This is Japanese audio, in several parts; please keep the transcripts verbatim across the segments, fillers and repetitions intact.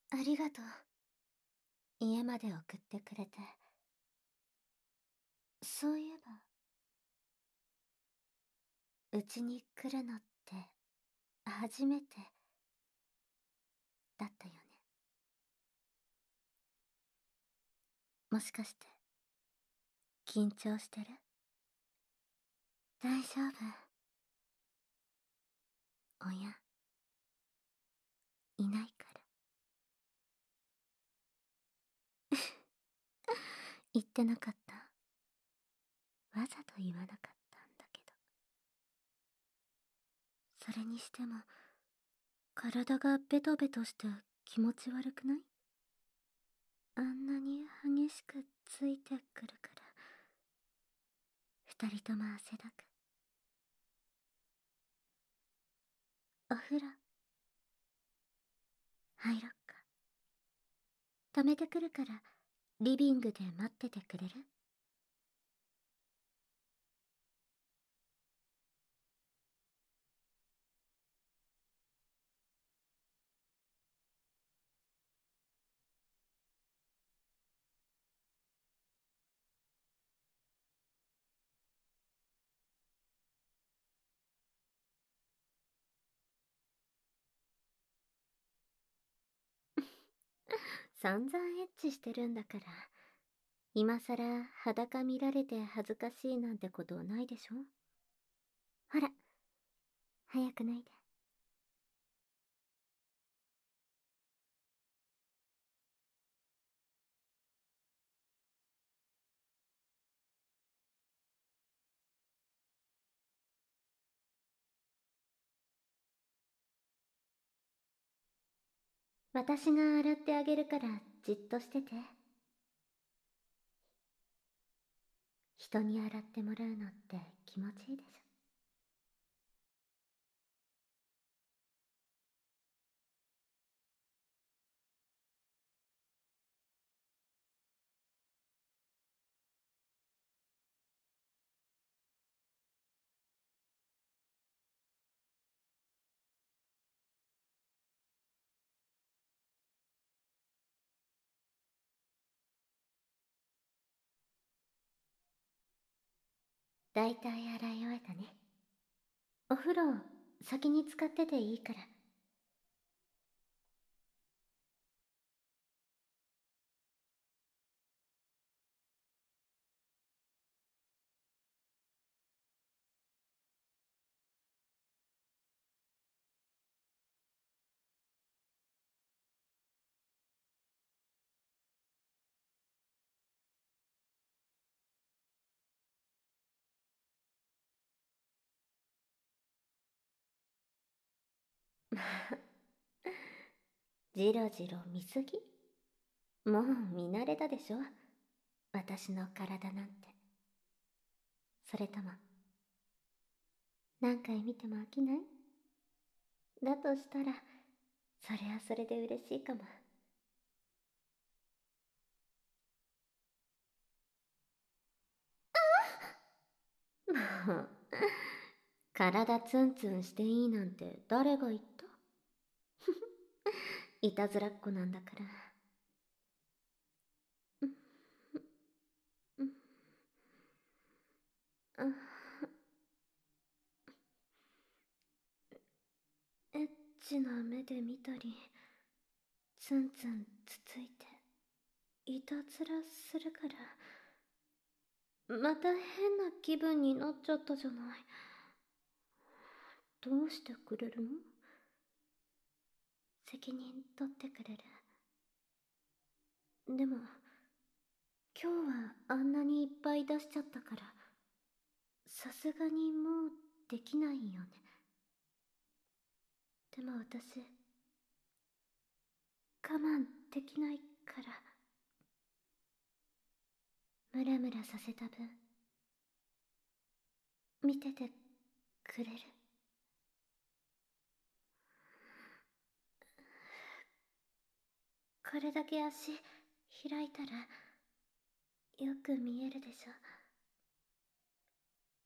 ありがとう。家まで送ってくれて。そういえば、うちに来るのって初めてだったよね。もしかして緊張してる？大丈夫。親いないから。言ってなかった？わざと言わなかったんだけど。それにしても体がベトベトして気持ち悪くない？あんなに激しくついてくるから二人とも汗だく。お風呂入ろっか。止めてくるからリビングで待っててくれる？散々エッチしてるんだから、今さら裸見られて恥ずかしいなんてことはないでしょ？ほら、早く脱いで。私が洗ってあげるからじっとしてて。人に洗ってもらうのって気持ちいいでしょ。だいたい洗い終えたね。お風呂先に使ってていいから。じろじろ見すぎ？もう見慣れたでしょ、私の体なんて。それとも何回見ても飽きない？だとしたらそれはそれで嬉しいかも。もう体ツンツンしていいなんて誰が言った？いたずらっ子なんだから。うんうんあエッチな目で見たりツンツンつついていたずらするからまた変な気分になっちゃったじゃない。どうしてくれるの？責任取ってくれる？でも今日はあんなにいっぱい出しちゃったからさすがにもうできないよね。でも私我慢できないからムラムラさせた分見ててくれる？これだけ足開いたらよく見えるでしょ。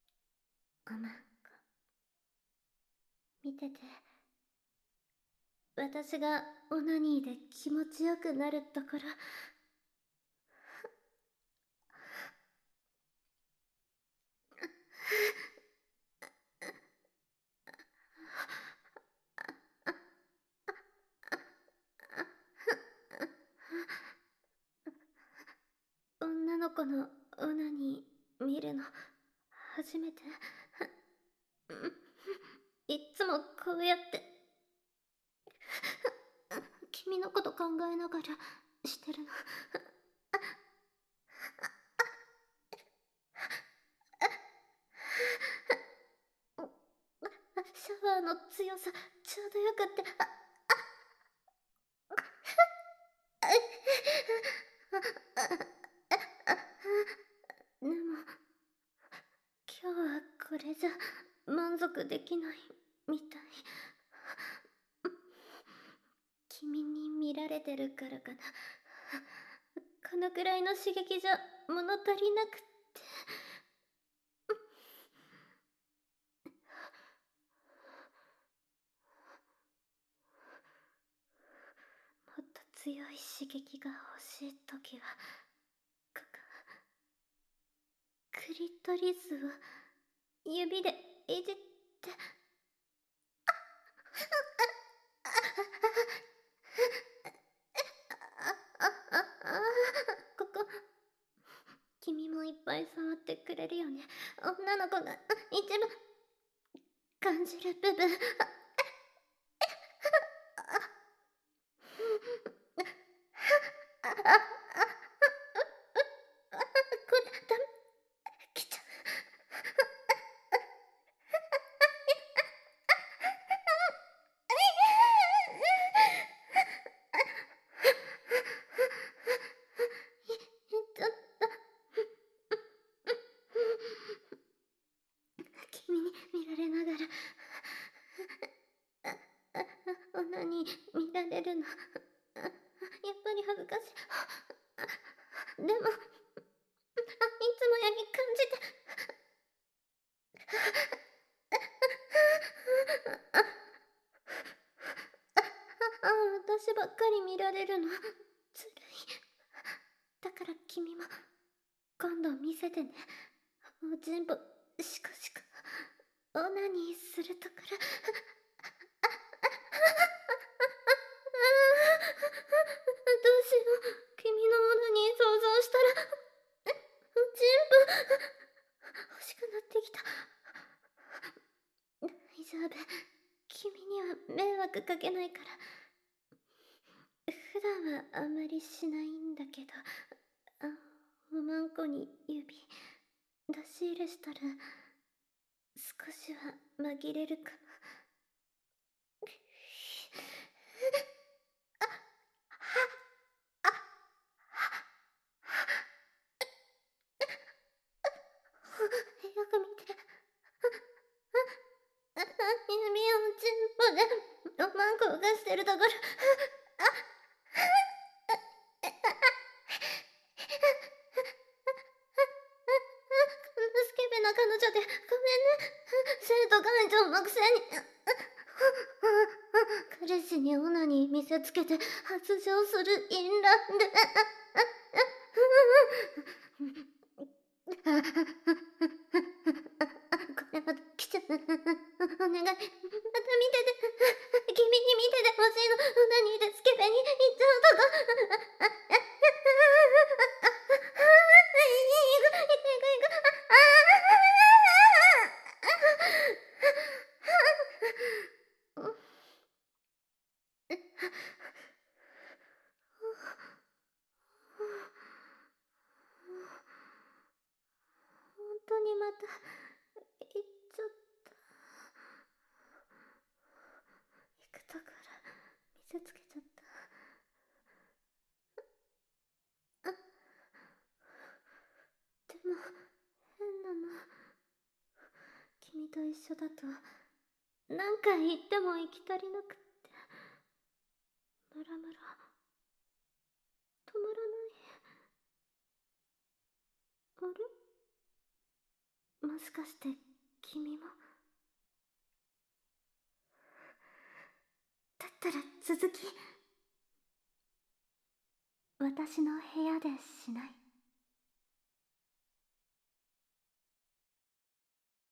おまんこ見てて私がオナニーで気持ちよくなるところ。女の子のオナニー見るの初めて。いっつもこうやって君のこと考えながらしてるの。シャワーの強さちょうどよくって。でも今日はこれじゃ満足できないみたい。君に見られてるからかな。このくらいの刺激じゃ物足りなくって。もっと強い刺激が欲しいときは、ここ、クリトリスを指でいじって。ここ、君もいっぱい触ってくれるよね。女の子が一番感じる部分。これダメ、来ちゃう。えっと君に見られながらオナニー見られるのやっぱり恥ずかしい。でもいつもより感じて。ああ、私ばっかり見られるのずるい。だから君も今度見せてね。おちんぽシコシコオナニーするところ。どうしよう。君のオナニー想像したらおちんぽ欲しくなってきた。大丈夫、君には迷惑かけないから。普段はあまりしないんだけど、あ、おまんこに指出し入れしたら少しは紛れるかも。よく見て。指をちんぽでおまんこを動かしてるところ。スケベな彼女でごめんね。生徒会長のくせに。彼氏にオナニー見せつけて発情する淫乱で。これまた来ちゃう。お願い、また見てて。君に見ててほしいの。オナニーでスケベに行っちゃうとこ。本当にまた行っちゃった。行くところ見せつけちゃった。あ、でも変なの。君と一緒だと何回言っても行き足りなくって。ムラムラ止まらない。あれ、もしかして君も。だったら続き、私の部屋でしない？